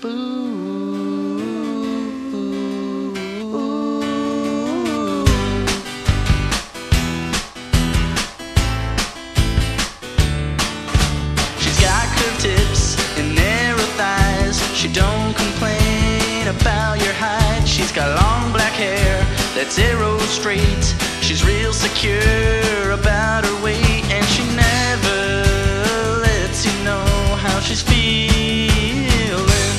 She's got curved tips and narrow thighs. She don't complain about your height. She's got long black hair that's arrow straight. She's real secure about her weight, and she never lets you know how she's feeling.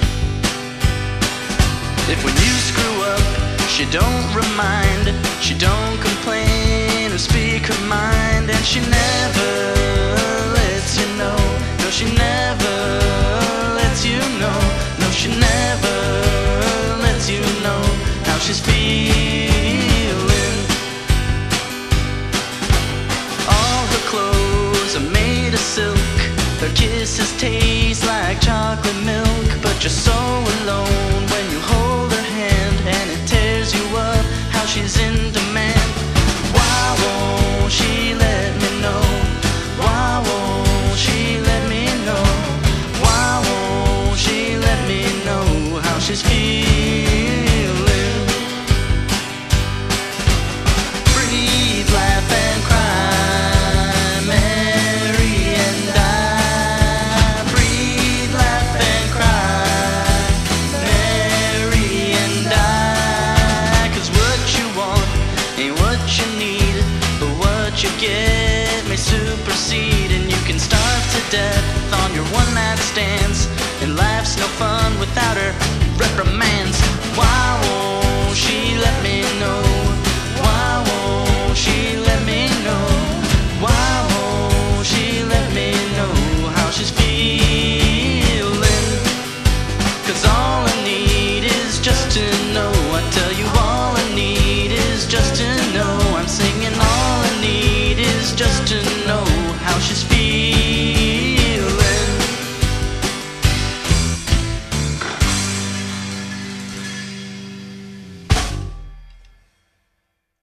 If when you screw up, she don't remind, she don't complain or speak her mind, and she never lets you know. No, she never lets you know. No, she never lets you know how she's feeling. All her clothes are made of silk. Her kisses taste like chocolate milk. But you're so alone when you hold her hand, and it tears you up how she's in demand. Why won't she let me know? Why won't she let me know? Why won't she let me know how she's feeling? Breathe, laugh and cry, Mary and I. Breathe, laugh and cry, Mary and I. 'Cause what you want ain't what you need, but what you get may supersede. And you can starve to death on your one-night stands, and life's no fun without her reprimands. Why won't she let me know? Why won't she let me know? Why won't she let me know how she's feeling? 'Cause all I need is just to know. I tell you, all I need is just to know. I'm singing, all I need is just to know how she's feeling.